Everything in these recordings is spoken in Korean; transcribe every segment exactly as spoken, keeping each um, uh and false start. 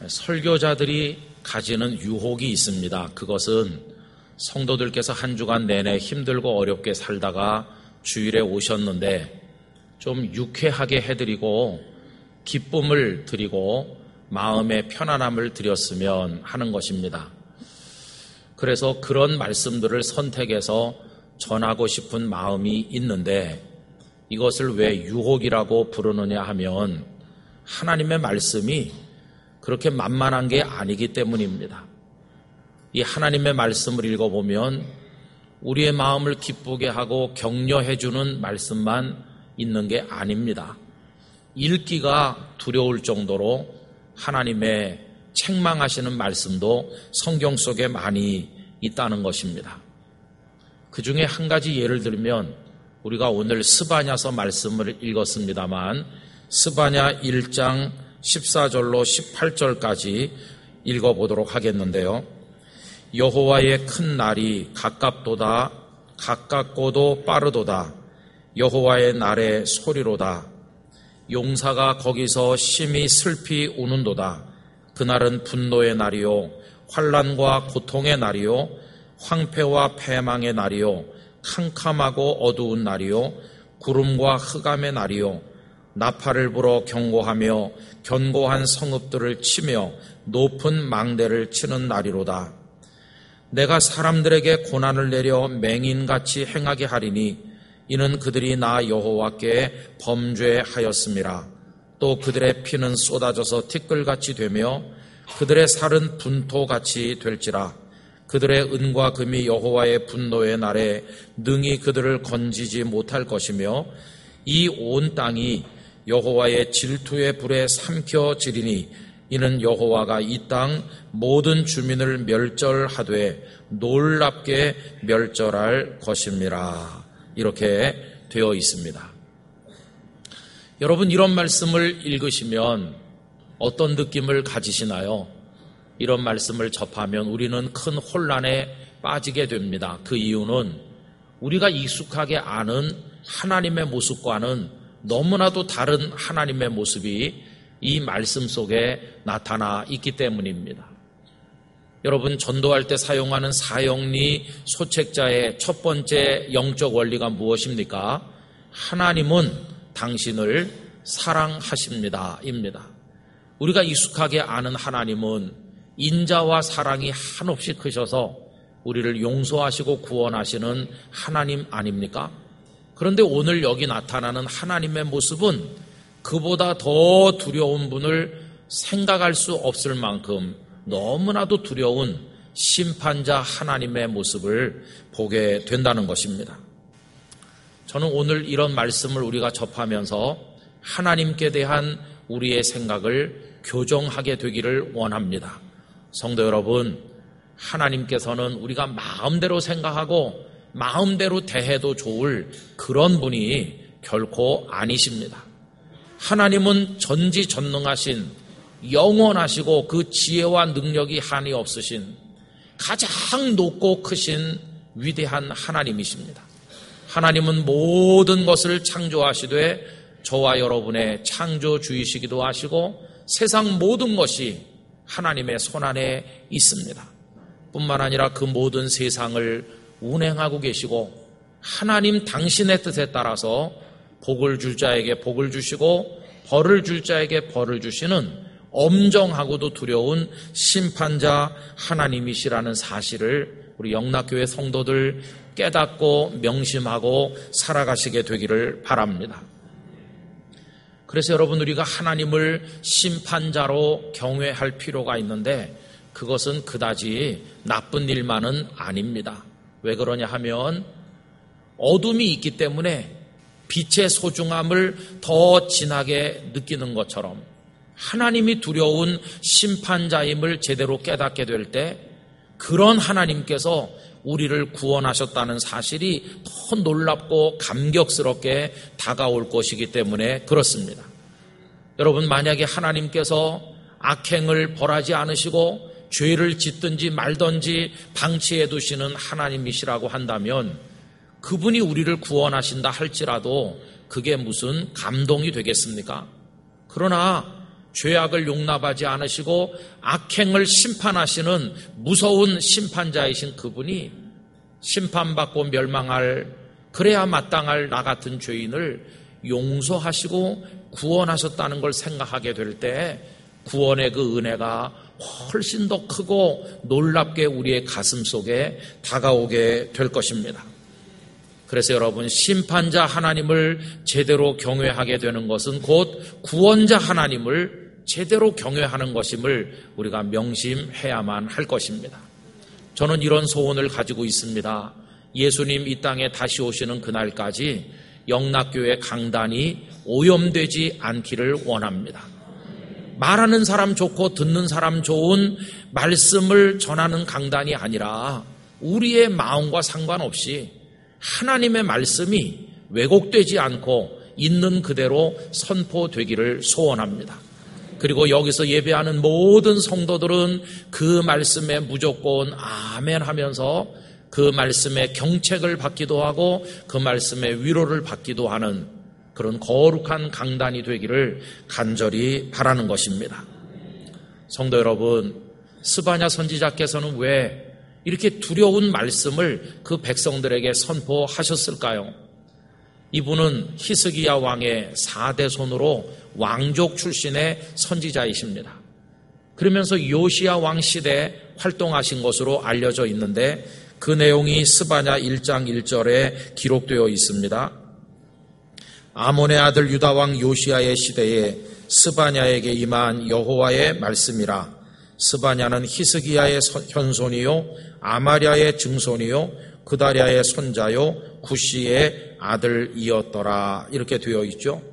설교자들이 가지는 유혹이 있습니다. 그것은 성도들께서 한 주간 내내 힘들고 어렵게 살다가 주일에 오셨는데 좀 유쾌하게 해드리고 기쁨을 드리고 마음의 편안함을 드렸으면 하는 것입니다. 그래서 그런 말씀들을 선택해서 전하고 싶은 마음이 있는데 이것을 왜 유혹이라고 부르느냐 하면 하나님의 말씀이 그렇게 만만한 게 아니기 때문입니다. 이 하나님의 말씀을 읽어보면 우리의 마음을 기쁘게 하고 격려해주는 말씀만 있는 게 아닙니다. 읽기가 두려울 정도로 하나님의 책망하시는 말씀도 성경 속에 많이 있다는 것입니다. 그 중에 한 가지 예를 들면 우리가 오늘 스바냐서 말씀을 읽었습니다만 스바냐 일 장 십사 절로 십팔 절까지 읽어보도록 하겠는데요. 여호와의 큰 날이 가깝도다 가깝고도 빠르도다 여호와의 날의 소리로다 용사가 거기서 심히 슬피 우는도다 그날은 분노의 날이요 환난과 고통의 날이요 황폐와 패망의 날이요 캄캄하고 어두운 날이요 구름과 흑암의 날이요 나팔을 불어 경고하며 견고한 성읍들을 치며 높은 망대를 치는 날이로다. 내가 사람들에게 고난을 내려 맹인같이 행하게 하리니 이는 그들이 나 여호와께 범죄하였음이라. 또 그들의 피는 쏟아져서 티끌같이 되며 그들의 살은 분토같이 될지라. 그들의 은과 금이 여호와의 분노의 날에 능히 그들을 건지지 못할 것이며 이 온 땅이 여호와의 질투의 불에 삼켜지리니 이는 여호와가 이 땅 모든 주민을 멸절하되 놀랍게 멸절할 것임이라. 이렇게 되어 있습니다. 여러분 이런 말씀을 읽으시면 어떤 느낌을 가지시나요? 이런 말씀을 접하면 우리는 큰 혼란에 빠지게 됩니다. 그 이유는 우리가 익숙하게 아는 하나님의 모습과는 너무나도 다른 하나님의 모습이 이 말씀 속에 나타나 있기 때문입니다. 여러분 전도할 때 사용하는 사형리 소책자의 첫 번째 영적 원리가 무엇입니까? 하나님은 당신을 사랑하십니다 입니다. 우리가 익숙하게 아는 하나님은 인자와 사랑이 한없이 크셔서 우리를 용서하시고 구원하시는 하나님 아닙니까? 그런데 오늘 여기 나타나는 하나님의 모습은 그보다 더 두려운 분을 생각할 수 없을 만큼 너무나도 두려운 심판자 하나님의 모습을 보게 된다는 것입니다. 저는 오늘 이런 말씀을 우리가 접하면서 하나님께 대한 우리의 생각을 교정하게 되기를 원합니다. 성도 여러분, 하나님께서는 우리가 마음대로 생각하고 마음대로 대해도 좋을 그런 분이 결코 아니십니다. 하나님은 전지전능하신 영원하시고 그 지혜와 능력이 한이 없으신 가장 높고 크신 위대한 하나님이십니다. 하나님은 모든 것을 창조하시되 저와 여러분의 창조주이시기도 하시고 세상 모든 것이 하나님의 손안에 있습니다. 뿐만 아니라 그 모든 세상을 운행하고 계시고 하나님 당신의 뜻에 따라서 복을 줄 자에게 복을 주시고 벌을 줄 자에게 벌을 주시는 엄정하고도 두려운 심판자 하나님이시라는 사실을 우리 영락교회 성도들 깨닫고 명심하고 살아가시게 되기를 바랍니다. 그래서 여러분 우리가 하나님을 심판자로 경외할 필요가 있는데 그것은 그다지 나쁜 일만은 아닙니다. 왜 그러냐 하면 어둠이 있기 때문에 빛의 소중함을 더 진하게 느끼는 것처럼 하나님이 두려운 심판자임을 제대로 깨닫게 될 때 그런 하나님께서 우리를 구원하셨다는 사실이 더 놀랍고 감격스럽게 다가올 것이기 때문에 그렇습니다. 여러분 만약에 하나님께서 악행을 벌하지 않으시고 죄를 짓든지 말든지 방치해 두시는 하나님이시라고 한다면 그분이 우리를 구원하신다 할지라도 그게 무슨 감동이 되겠습니까? 그러나 죄악을 용납하지 않으시고 악행을 심판하시는 무서운 심판자이신 그분이 심판받고 멸망할, 그래야 마땅할 나 같은 죄인을 용서하시고 구원하셨다는 걸 생각하게 될 때 구원의 그 은혜가 훨씬 더 크고 놀랍게 우리의 가슴 속에 다가오게 될 것입니다. 그래서 여러분, 심판자 하나님을 제대로 경외하게 되는 것은 곧 구원자 하나님을 제대로 경외하는 것임을 우리가 명심해야만 할 것입니다. 저는 이런 소원을 가지고 있습니다. 예수님 이 땅에 다시 오시는 그날까지 영락교회 강단이 오염되지 않기를 원합니다. 말하는 사람 좋고 듣는 사람 좋은 말씀을 전하는 강단이 아니라 우리의 마음과 상관없이 하나님의 말씀이 왜곡되지 않고 있는 그대로 선포되기를 소원합니다. 그리고 여기서 예배하는 모든 성도들은 그 말씀에 무조건 아멘 하면서 그 말씀에 경책을 받기도 하고 그 말씀에 위로를 받기도 하는 그런 거룩한 강단이 되기를 간절히 바라는 것입니다. 성도 여러분, 스바냐 선지자께서는 왜 이렇게 두려운 말씀을 그 백성들에게 선포하셨을까요? 이분은 히스기야 왕의 사대손으로 왕족 출신의 선지자이십니다. 그러면서 요시야 왕 시대에 활동하신 것으로 알려져 있는데 그 내용이 스바냐 일 장 일 절에 기록되어 있습니다. 아몬의 아들 유다 왕 요시야의 시대에 스바냐에게 임한 여호와의 말씀이라. 스바냐는 히스기야의 현손이요 아마랴의 증손이요 그다랴의 손자요 구시의 아들이었더라. 이렇게 되어 있죠.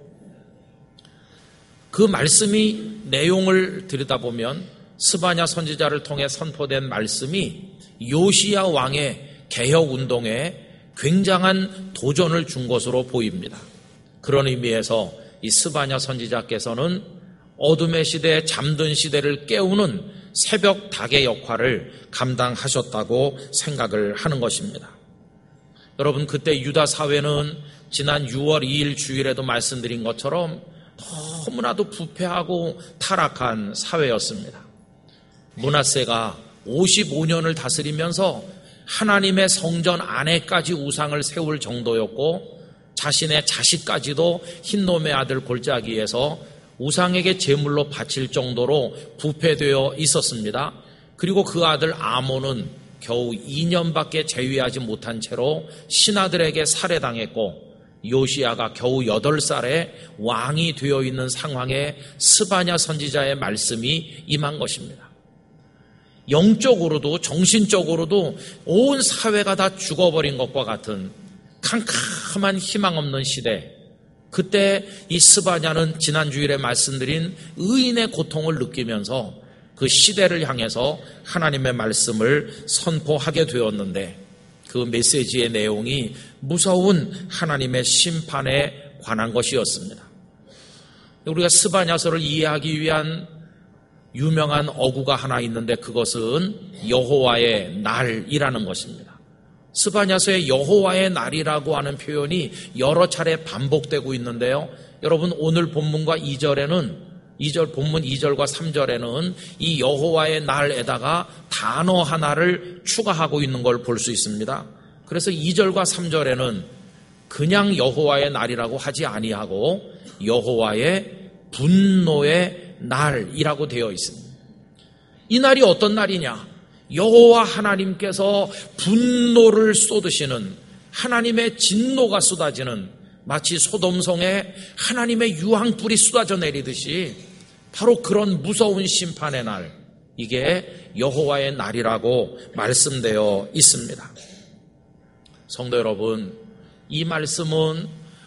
그 말씀이 내용을 들여다보면 스바냐 선지자를 통해 선포된 말씀이 요시야 왕의 개혁운동에 굉장한 도전을 준 것으로 보입니다. 그런 의미에서 이 스바냐 선지자께서는 어둠의 시대, 잠든 시대를 깨우는 새벽 닭의 역할을 감당하셨다고 생각을 하는 것입니다. 여러분, 그때 유다 사회는 지난 유월 이일 주일에도 말씀드린 것처럼 너무나도 부패하고 타락한 사회였습니다. 므낫세가 오십오 년을 다스리면서 하나님의 성전 안에까지 우상을 세울 정도였고 자신의 자식까지도 흰놈의 아들 골짜기에서 우상에게 제물로 바칠 정도로 부패되어 있었습니다. 그리고 그 아들 아몬은 겨우 이 년밖에 재위하지 못한 채로 신하들에게 살해당했고 요시야가 겨우 여덟 살에 왕이 되어 있는 상황에 스바냐 선지자의 말씀이 임한 것입니다. 영적으로도 정신적으로도 온 사회가 다 죽어버린 것과 같은 캄캄한 희망 없는 시대, 그때 이 스바냐는 지난 주일에 말씀드린 의인의 고통을 느끼면서 그 시대를 향해서 하나님의 말씀을 선포하게 되었는데 그 메시지의 내용이 무서운 하나님의 심판에 관한 것이었습니다. 우리가 스바냐서를 이해하기 위한 유명한 어구가 하나 있는데 그것은 여호와의 날이라는 것입니다. 스바냐서의 여호와의 날이라고 하는 표현이 여러 차례 반복되고 있는데요. 여러분, 오늘 본문과 이 절에는 이 절 본문 이 절과 삼 절에는 이 여호와의 날에다가 단어 하나를 추가하고 있는 걸 볼 수 있습니다. 그래서 이 절과 삼 절에는 그냥 여호와의 날이라고 하지 아니하고 여호와의 분노의 날이라고 되어 있습니다. 이 날이 어떤 날이냐? 여호와 하나님께서 분노를 쏟으시는, 하나님의 진노가 쏟아지는, 마치 소돔성에 하나님의 유황불이 쏟아져 내리듯이 바로 그런 무서운 심판의 날, 이게 여호와의 날이라고 말씀되어 있습니다. 성도 여러분, 이 말씀은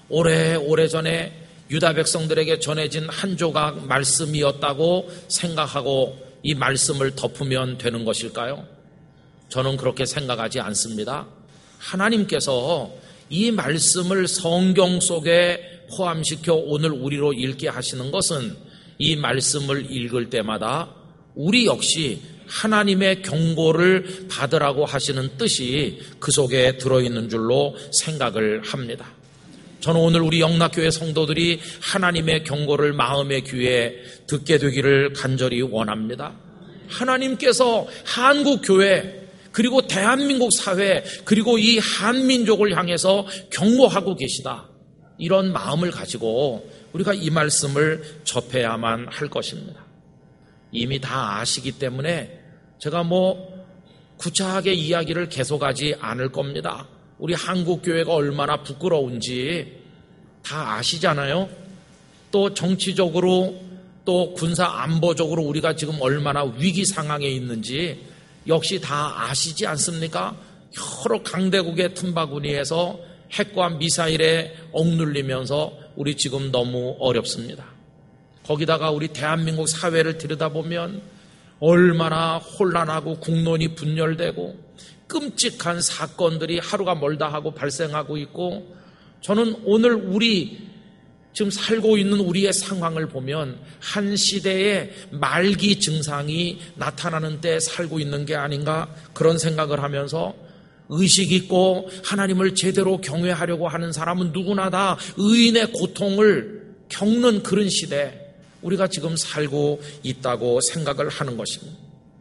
오래오래전에 유다 백성들에게 전해진 한 조각 말씀이었다고 생각하고 이 말씀을 덮으면 되는 것일까요? 저는 그렇게 생각하지 않습니다. 하나님께서 이 말씀을 성경 속에 포함시켜 오늘 우리로 읽게 하시는 것은 이 말씀을 읽을 때마다 우리 역시 하나님의 경고를 받으라고 하시는 뜻이 그 속에 들어있는 줄로 생각을 합니다. 저는 오늘 우리 영락교회 성도들이 하나님의 경고를 마음의 귀에 듣게 되기를 간절히 원합니다. 하나님께서 한국 교회 그리고 대한민국 사회 그리고 이 한민족을 향해서 경고하고 계시다. 이런 마음을 가지고 우리가 이 말씀을 접해야만 할 것입니다. 이미 다 아시기 때문에 제가 뭐 구차하게 이야기를 계속하지 않을 겁니다. 우리 한국 교회가 얼마나 부끄러운지 다 아시잖아요. 또 정치적으로 또 군사 안보적으로 우리가 지금 얼마나 위기 상황에 있는지 역시 다 아시지 않습니까? 여러 강대국의 틈바구니에서 핵과 미사일에 억눌리면서 우리 지금 너무 어렵습니다. 거기다가 우리 대한민국 사회를 들여다보면 얼마나 혼란하고 국론이 분열되고 끔찍한 사건들이 하루가 멀다 하고 발생하고 있고, 저는 오늘 우리 지금 살고 있는 우리의 상황을 보면 한 시대의 말기 증상이 나타나는 때 살고 있는 게 아닌가 그런 생각을 하면서, 의식 있고 하나님을 제대로 경외하려고 하는 사람은 누구나 다 의인의 고통을 겪는 그런 시대 우리가 지금 살고 있다고 생각을 하는 것입니다.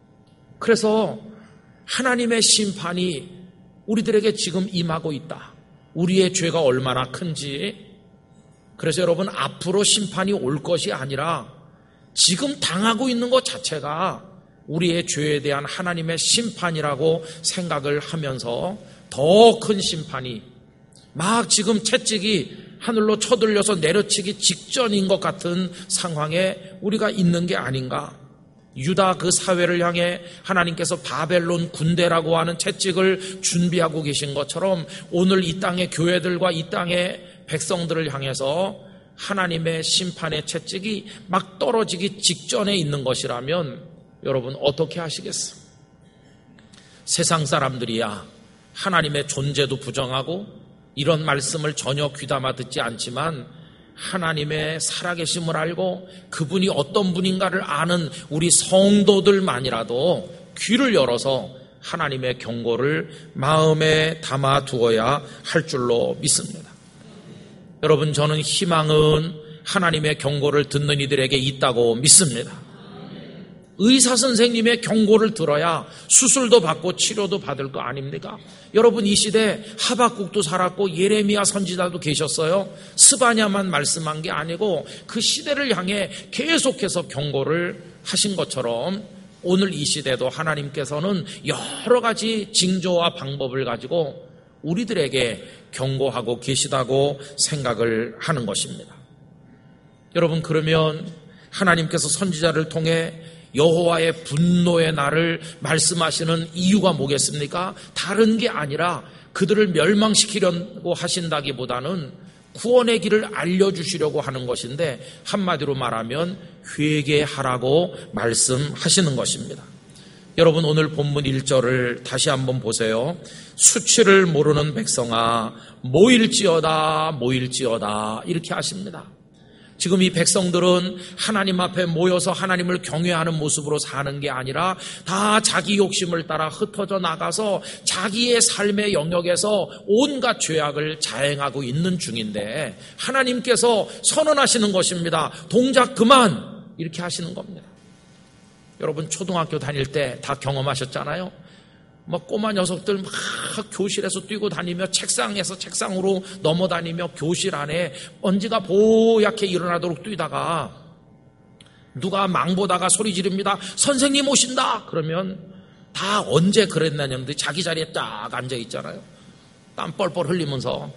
그래서 하나님의 심판이 우리들에게 지금 임하고 있다. 우리의 죄가 얼마나 큰지. 그래서 여러분, 앞으로 심판이 올 것이 아니라 지금 당하고 있는 것 자체가 우리의 죄에 대한 하나님의 심판이라고 생각을 하면서 더 큰 심판이 막 지금 채찍이 하늘로 쳐들려서 내려치기 직전인 것 같은 상황에 우리가 있는 게 아닌가. 유다 그 사회를 향해 하나님께서 바벨론 군대라고 하는 채찍을 준비하고 계신 것처럼 오늘 이 땅의 교회들과 이 땅의 백성들을 향해서 하나님의 심판의 채찍이 막 떨어지기 직전에 있는 것이라면 여러분 어떻게 하시겠어요? 세상 사람들이야 하나님의 존재도 부정하고 이런 말씀을 전혀 귀담아 듣지 않지만 하나님의 살아계심을 알고 그분이 어떤 분인가를 아는 우리 성도들만이라도 귀를 열어서 하나님의 경고를 마음에 담아 두어야 할 줄로 믿습니다. 여러분, 저는 희망은 하나님의 경고를 듣는 이들에게 있다고 믿습니다. 의사 선생님의 경고를 들어야 수술도 받고 치료도 받을 거 아닙니까? 여러분, 이 시대 하박국도 살았고 예레미야 선지자도 계셨어요. 스바냐만 말씀한 게 아니고 그 시대를 향해 계속해서 경고를 하신 것처럼 오늘 이 시대도 하나님께서는 여러 가지 징조와 방법을 가지고 우리들에게 경고하고 계시다고 생각을 하는 것입니다. 여러분, 그러면 하나님께서 선지자를 통해 여호와의 분노의 날을 말씀하시는 이유가 뭐겠습니까? 다른 게 아니라 그들을 멸망시키려고 하신다기보다는 구원의 길을 알려주시려고 하는 것인데, 한마디로 말하면 회개하라고 말씀하시는 것입니다. 여러분, 오늘 본문 일 절을 다시 한번 보세요. 수치를 모르는 백성아 모일지어다 모일지어다 이렇게 하십니다. 지금 이 백성들은 하나님 앞에 모여서 하나님을 경외하는 모습으로 사는 게 아니라 다 자기 욕심을 따라 흩어져 나가서 자기의 삶의 영역에서 온갖 죄악을 자행하고 있는 중인데 하나님께서 선언하시는 것입니다. 동작 그만, 이렇게 하시는 겁니다. 여러분, 초등학교 다닐 때 다 경험하셨잖아요. 막 꼬마 녀석들 막 교실에서 뛰고 다니며 책상에서 책상으로 넘어다니며 교실 안에 먼지가 보얗게 일어나도록 뛰다가 누가 망보다가 소리 지릅니다. 선생님 오신다. 그러면 다 언제 그랬냐는데 자기 자리에 딱 앉아 있잖아요. 땀 뻘뻘 흘리면서.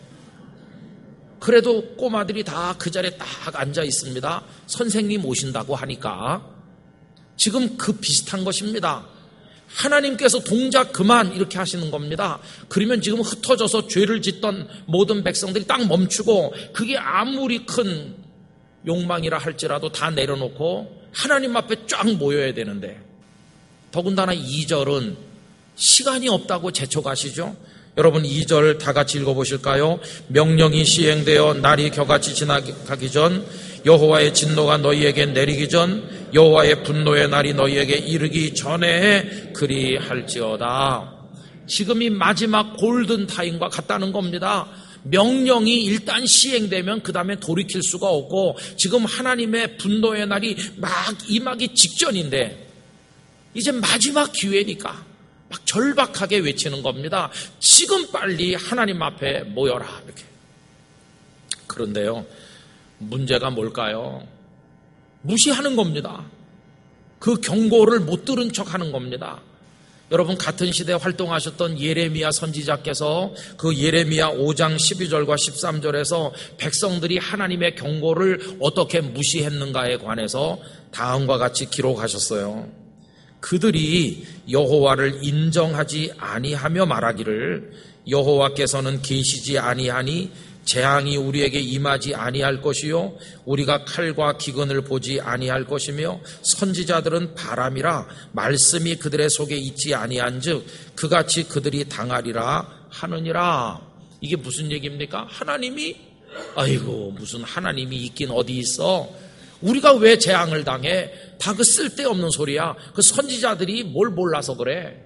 그래도 꼬마들이 다 그 자리에 딱 앉아 있습니다. 선생님 오신다고 하니까. 지금 그 비슷한 것입니다. 하나님께서 동작 그만 이렇게 하시는 겁니다. 그러면 지금 흩어져서 죄를 짓던 모든 백성들이 딱 멈추고 그게 아무리 큰 욕망이라 할지라도 다 내려놓고 하나님 앞에 쫙 모여야 되는데, 더군다나 이 절은 시간이 없다고 재촉하시죠. 여러분, 이 절 다 같이 읽어보실까요? 명령이 시행되어 날이 겨같이 지나가기 전, 여호와의 진노가 너희에게 내리기 전, 여호와의 분노의 날이 너희에게 이르기 전에 그리할지어다. 지금이 마지막 골든 타임과 같다는 겁니다. 명령이 일단 시행되면 그 다음에 돌이킬 수가 없고 지금 하나님의 분노의 날이 막 임하기 직전인데 이제 마지막 기회니까 막 절박하게 외치는 겁니다. 지금 빨리 하나님 앞에 모여라 이렇게. 그런데요, 문제가 뭘까요? 무시하는 겁니다. 그 경고를 못 들은 척하는 겁니다. 여러분, 같은 시대에 활동하셨던 예레미야 선지자께서 그 예레미야 오 장 십이 절과 십삼 절에서 백성들이 하나님의 경고를 어떻게 무시했는가에 관해서 다음과 같이 기록하셨어요. 그들이 여호와를 인정하지 아니하며 말하기를 여호와께서는 계시지 아니하니 재앙이 우리에게 임하지 아니할 것이요 우리가 칼과 기근을 보지 아니할 것이며 선지자들은 바람이라 말씀이 그들의 속에 있지 아니한즉 그같이 그들이 당하리라 하느니라. 이게 무슨 얘기입니까? 하나님이 아이고 무슨 하나님이 있긴 어디 있어? 우리가 왜 재앙을 당해? 다 그 쓸데없는 소리야. 그 선지자들이 뭘 몰라서 그래.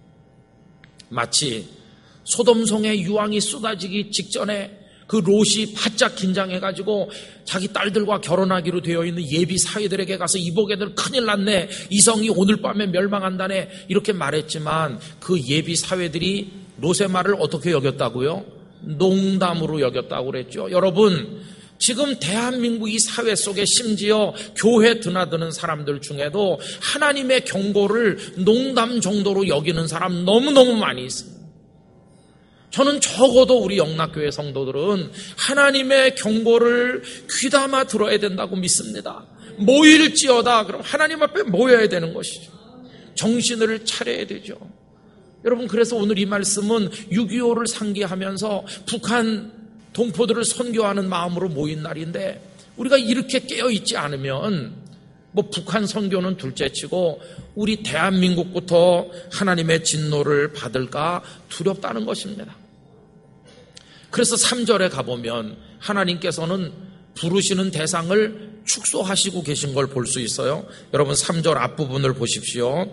마치 소돔성의 유황이 쏟아지기 직전에 그 롯이 바짝 긴장해가지고 자기 딸들과 결혼하기로 되어 있는 예비 사위들에게 가서 이보게들 큰일 났네, 이성이 오늘 밤에 멸망한다네 이렇게 말했지만 그 예비 사위들이 롯의 말을 어떻게 여겼다고요? 농담으로 여겼다고 그랬죠. 여러분, 지금 대한민국 이 사회 속에 심지어 교회 드나드는 사람들 중에도 하나님의 경고를 농담 정도로 여기는 사람 너무너무 많이 있습니다. 저는 적어도 우리 영락교회 성도들은 하나님의 경고를 귀담아 들어야 된다고 믿습니다. 모일지어다 그럼 하나님 앞에 모여야 되는 것이죠. 정신을 차려야 되죠. 여러분, 그래서 오늘 이 말씀은 육이오를 상기하면서 북한 동포들을 선교하는 마음으로 모인 날인데 우리가 이렇게 깨어있지 않으면 뭐 북한 선교는 둘째치고 우리 대한민국부터 하나님의 진노를 받을까 두렵다는 것입니다. 그래서 삼 절에 가보면 하나님께서는 부르시는 대상을 축소하시고 계신 걸 볼 수 있어요. 여러분, 삼 절 앞부분을 보십시오.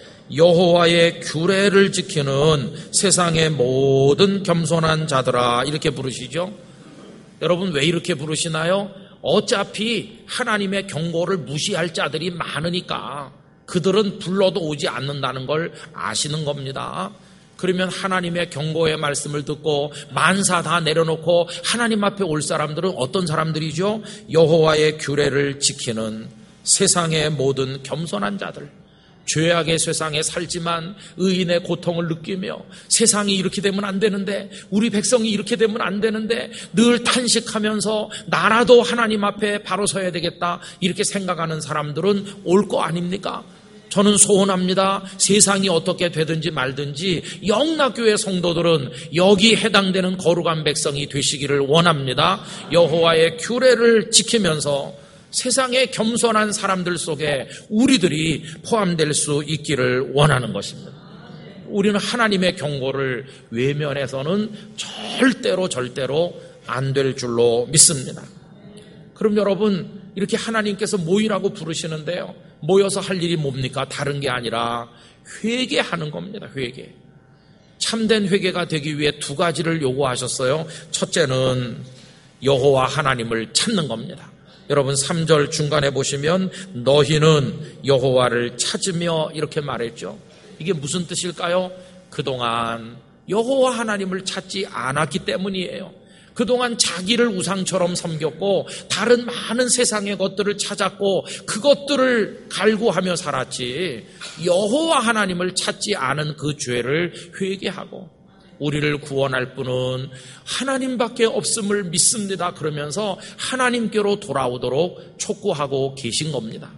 여호와의 규례를 지키는 세상의 모든 겸손한 자들아 이렇게 부르시죠. 여러분, 왜 이렇게 부르시나요? 어차피 하나님의 경고를 무시할 자들이 많으니까 그들은 불러도 오지 않는다는 걸 아시는 겁니다. 그러면 하나님의 경고의 말씀을 듣고 만사 다 내려놓고 하나님 앞에 올 사람들은 어떤 사람들이죠? 여호와의 규례를 지키는 세상의 모든 겸손한 자들. 죄악의 세상에 살지만 의인의 고통을 느끼며 세상이 이렇게 되면 안 되는데, 우리 백성이 이렇게 되면 안 되는데 늘 탄식하면서 나라도 하나님 앞에 바로 서야 되겠다 이렇게 생각하는 사람들은 올 거 아닙니까? 저는 소원합니다. 세상이 어떻게 되든지 말든지 영락교회 성도들은 여기 해당되는 거룩한 백성이 되시기를 원합니다. 여호와의 규례를 지키면서 세상의 겸손한 사람들 속에 우리들이 포함될 수 있기를 원하는 것입니다. 우리는 하나님의 경고를 외면해서는 절대로 절대로 안 될 줄로 믿습니다. 그럼 여러분, 이렇게 하나님께서 모이라고 부르시는데요, 모여서 할 일이 뭡니까? 다른 게 아니라 회개하는 겁니다. 회개. 참된 회개가 되기 위해 두 가지를 요구하셨어요. 첫째는 여호와 하나님을 찾는 겁니다. 여러분, 삼 절 중간에 보시면 너희는 여호와를 찾으며 이렇게 말했죠. 이게 무슨 뜻일까요? 그동안 여호와 하나님을 찾지 않았기 때문이에요. 그동안 자기를 우상처럼 섬겼고 다른 많은 세상의 것들을 찾았고 그것들을 갈구하며 살았지, 여호와 하나님을 찾지 않은 그 죄를 회개하고 우리를 구원할 분은 하나님밖에 없음을 믿습니다 그러면서 하나님께로 돌아오도록 촉구하고 계신 겁니다.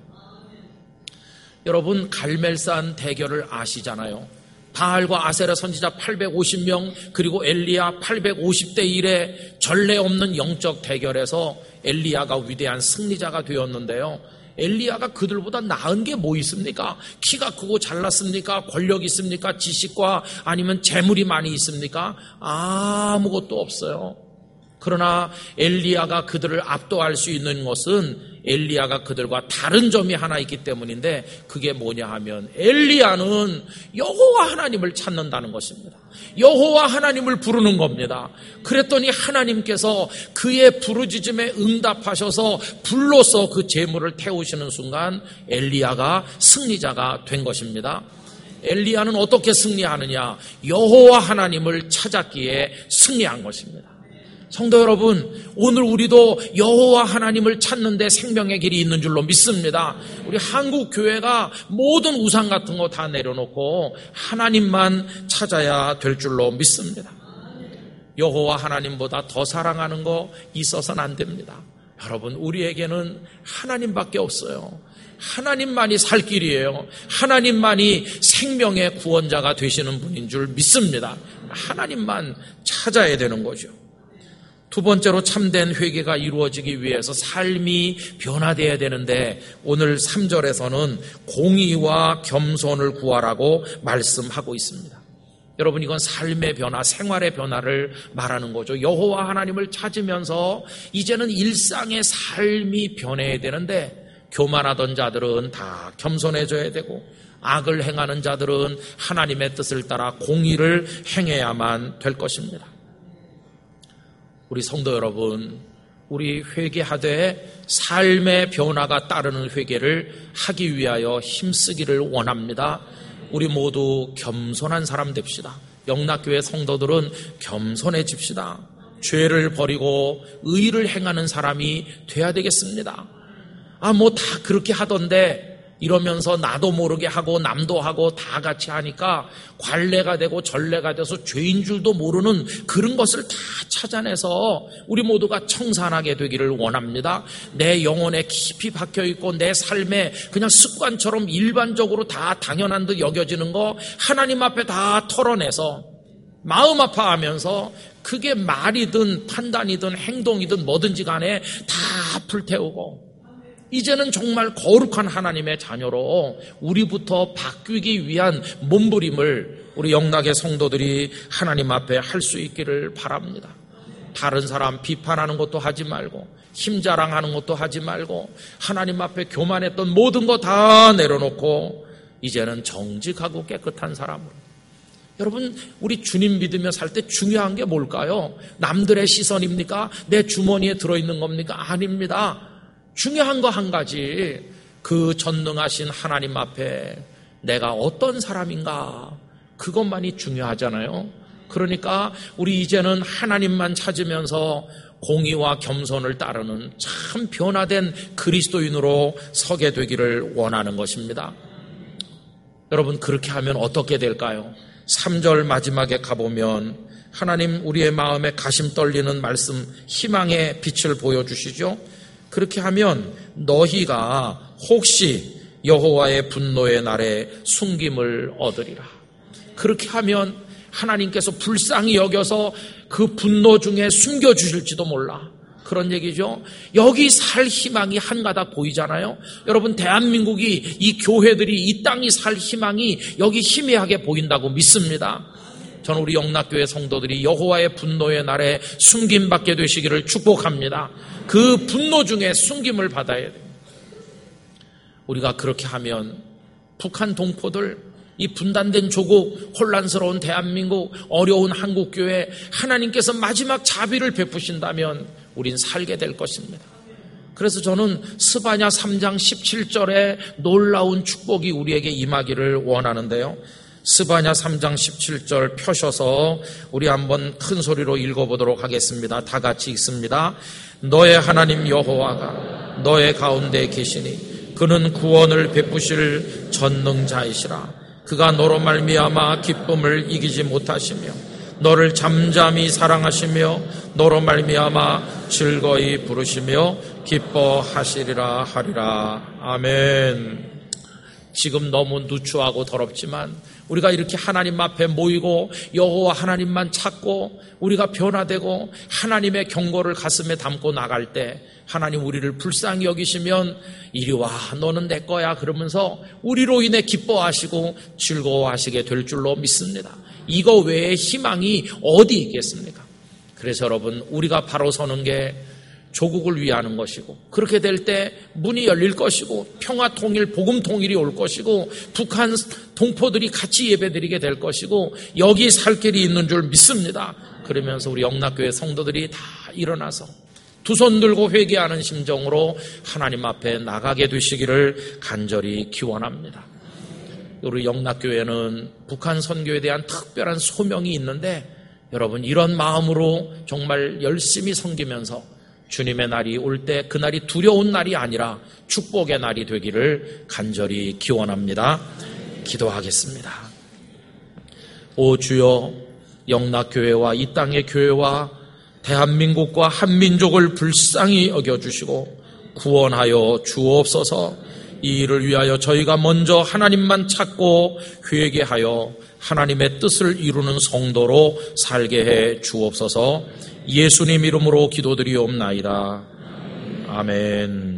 여러분, 갈멜산 대결을 아시잖아요. 바알과 아세라 선지자 팔백오십 명 그리고 엘리야 팔백오십 대 일의 전례 없는 영적 대결에서 엘리야가 위대한 승리자가 되었는데요, 엘리야가 그들보다 나은 게 뭐 있습니까? 키가 크고 잘났습니까? 권력 있습니까? 지식과 아니면 재물이 많이 있습니까? 아무것도 없어요. 그러나 엘리야가 그들을 압도할 수 있는 것은 엘리야가 그들과 다른 점이 하나 있기 때문인데, 그게 뭐냐 하면 엘리야는 여호와 하나님을 찾는다는 것입니다. 여호와 하나님을 부르는 겁니다. 그랬더니 하나님께서 그의 부르짖음에 응답하셔서 불로서 그 제물을 태우시는 순간 엘리야가 승리자가 된 것입니다. 엘리야는 어떻게 승리하느냐? 여호와 하나님을 찾았기에 승리한 것입니다. 성도 여러분, 오늘 우리도 여호와 하나님을 찾는 데 생명의 길이 있는 줄로 믿습니다. 우리 한국 교회가 모든 우상 같은 거 다 내려놓고 하나님만 찾아야 될 줄로 믿습니다. 여호와 하나님보다 더 사랑하는 거 있어서는 안 됩니다. 여러분, 우리에게는 하나님밖에 없어요. 하나님만이 살 길이에요. 하나님만이 생명의 구원자가 되시는 분인 줄 믿습니다. 하나님만 찾아야 되는 거죠. 두 번째로 참된 회개가 이루어지기 위해서 삶이 변화되어야 되는데, 오늘 삼 절에서는 공의와 겸손을 구하라고 말씀하고 있습니다. 여러분, 이건 삶의 변화, 생활의 변화를 말하는 거죠. 여호와 하나님을 찾으면서 이제는 일상의 삶이 변해야 되는데, 교만하던 자들은 다 겸손해져야 되고, 악을 행하는 자들은 하나님의 뜻을 따라 공의를 행해야만 될 것입니다. 우리 성도 여러분, 우리 회개하되 삶의 변화가 따르는 회개를 하기 위하여 힘쓰기를 원합니다. 우리 모두 겸손한 사람 됩시다. 영락교회 성도들은 겸손해집시다. 죄를 버리고 의를 행하는 사람이 돼야 되겠습니다. 아, 뭐 다 그렇게 하던데 이러면서 나도 모르게 하고 남도 하고 다 같이 하니까 관례가 되고 전례가 돼서 죄인 줄도 모르는 그런 것을 다 찾아내서 우리 모두가 청산하게 되기를 원합니다. 내 영혼에 깊이 박혀있고 내 삶에 그냥 습관처럼 일반적으로 다 당연한 듯 여겨지는 거 하나님 앞에 다 털어내서 마음 아파하면서 그게 말이든 판단이든 행동이든 뭐든지 간에 다 불태우고, 이제는 정말 거룩한 하나님의 자녀로 우리부터 바뀌기 위한 몸부림을 우리 영락의 성도들이 하나님 앞에 할 수 있기를 바랍니다. 다른 사람 비판하는 것도 하지 말고, 힘자랑하는 것도 하지 말고, 하나님 앞에 교만했던 모든 거 다 내려놓고 이제는 정직하고 깨끗한 사람으로. 여러분, 우리 주님 믿으며 살 때 중요한 게 뭘까요? 남들의 시선입니까? 내 주머니에 들어있는 겁니까? 아닙니다. 중요한 거 한 가지, 그 전능하신 하나님 앞에 내가 어떤 사람인가, 그것만이 중요하잖아요. 그러니까 우리 이제는 하나님만 찾으면서 공의와 겸손을 따르는 참 변화된 그리스도인으로 서게 되기를 원하는 것입니다. 여러분, 그렇게 하면 어떻게 될까요? 삼 절 마지막에 가보면 하나님 우리의 마음에 가심 떨리는 말씀, 희망의 빛을 보여주시죠. 그렇게 하면 너희가 혹시 여호와의 분노의 날에 숨김을 얻으리라. 그렇게 하면 하나님께서 불쌍히 여겨서 그 분노 중에 숨겨주실지도 몰라. 그런 얘기죠. 여기 살 희망이 한가닥 보이잖아요. 여러분, 대한민국이, 이 교회들이, 이 땅이 살 희망이 여기 희미하게 보인다고 믿습니다. 저는 우리 영락교회 성도들이 여호와의 분노의 날에 숨김받게 되시기를 축복합니다. 그 분노 중에 숨김을 받아야 돼요. 우리가 그렇게 하면 북한 동포들, 이 분단된 조국, 혼란스러운 대한민국, 어려운 한국교회, 하나님께서 마지막 자비를 베푸신다면 우린 살게 될 것입니다. 그래서 저는 스바냐 삼 장 십칠 절에 놀라운 축복이 우리에게 임하기를 원하는데요. 스바냐 삼 장 십칠 절 펴셔서 우리 한번 큰 소리로 읽어보도록 하겠습니다. 다 같이 읽습니다. 너의 하나님 여호와가 너의 가운데 계시니 그는 구원을 베푸실 전능자이시라. 그가 너로 말미암아 기쁨을 이기지 못하시며 너를 잠잠히 사랑하시며 너로 말미암아 즐거이 부르시며 기뻐하시리라 하리라. 아멘. 지금 너무 누추하고 더럽지만 우리가 이렇게 하나님 앞에 모이고 여호와 하나님만 찾고 우리가 변화되고 하나님의 경고를 가슴에 담고 나갈 때 하나님 우리를 불쌍히 여기시면 이리 와, 너는 내 거야 그러면서 우리로 인해 기뻐하시고 즐거워하시게 될 줄로 믿습니다. 이거 외에 희망이 어디 있겠습니까? 그래서 여러분, 우리가 바로 서는 게 조국을 위하는 것이고, 그렇게 될 때 문이 열릴 것이고, 평화 통일, 복음 통일이 올 것이고, 북한 동포들이 같이 예배드리게 될 것이고, 여기 살 길이 있는 줄 믿습니다. 그러면서 우리 영락교회 성도들이 다 일어나서 두 손 들고 회개하는 심정으로 하나님 앞에 나가게 되시기를 간절히 기원합니다. 우리 영락교회는 북한 선교에 대한 특별한 소명이 있는데, 여러분, 이런 마음으로 정말 열심히 섬기면서 주님의 날이 올 때 그날이 두려운 날이 아니라 축복의 날이 되기를 간절히 기원합니다. 기도하겠습니다. 오 주여, 영락교회와 이 땅의 교회와 대한민국과 한민족을 불쌍히 여겨주시고 구원하여 주옵소서. 이 일을 위하여 저희가 먼저 하나님만 찾고 회개하여 하나님의 뜻을 이루는 성도로 살게 해 주옵소서. 예수님 이름으로 기도드리옵나이다. 아멘.